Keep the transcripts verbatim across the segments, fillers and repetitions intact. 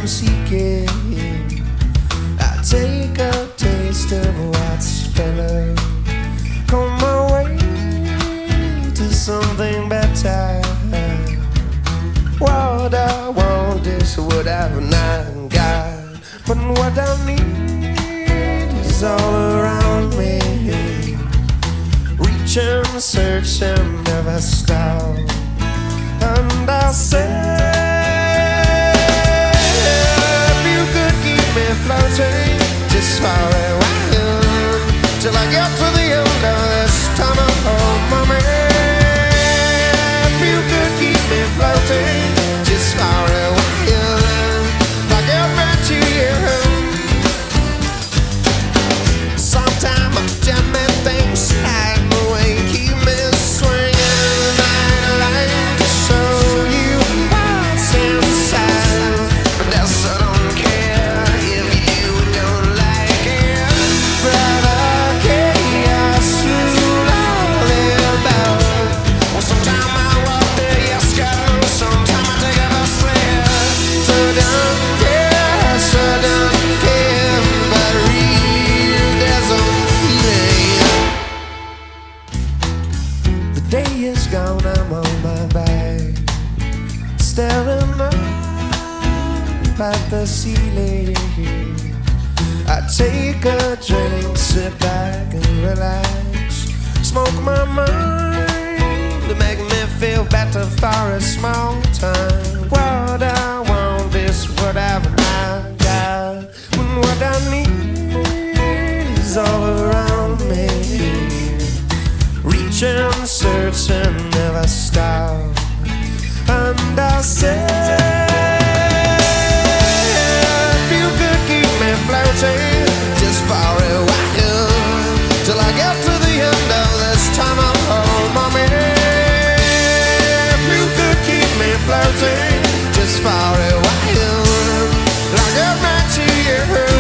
I'm seeking. I take a taste of what's better. Come my way to something better. What I want is what I've not got, but what I need is all around me. Reach and search and never stop. And I said, if you could keep me floating just for a while, till I get to the end of this tunnel, oh mommy. If you could keep me floating just for a while, I'll get back to you. Sometimes I'm jamming things slide away, keep me swinging. I'd like to show you what's inside, but that's I don't care if you don't like it. Brother chaos rule all about. Well, sometimes I walk the yes go, sometimes I take a bus there. So don't care, so don't care, but real there's a feeling. The day is gone, I'm on my back, staring up at the ceiling. I take a drink, sit back and relax, smoke my mind to make me feel better for a small time. What I want is what I've not got, when what I need is all around me. Reach and search and never stop. And I said, if you could keep me floating just for a while, till I get to the end of this tunnel, oh mommy. If you could keep me floating just for a while, I'll get back to you.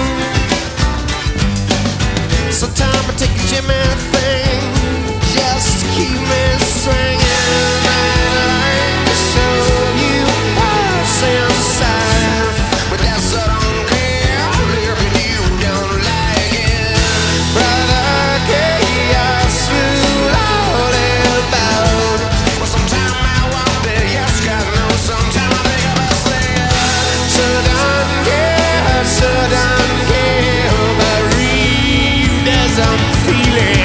Sometimes I take a Jimmy thing just to keep me swinging. I'd like to show you what's inside, but that's I don't care if you don't like it. Brother chaos rule all about. Well, sometimes I walk there, yes, God knows. Sometimes I think about staying. So don't care, so don't care, but read as I'm feeling.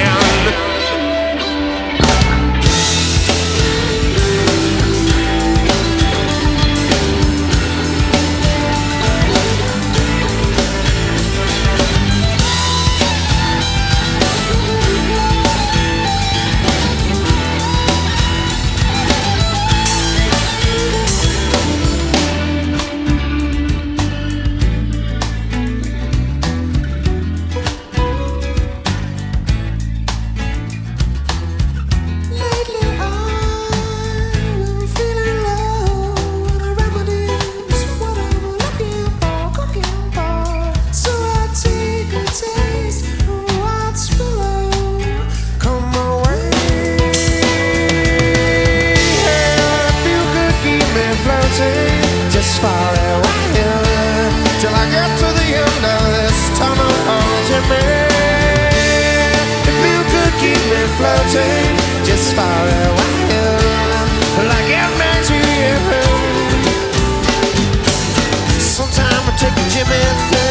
Just for a while, till I get to the end of this tunnel, hold you man. If you could keep me floating just for a while, till I get back to you. Sometimes I take a Jimmy thing.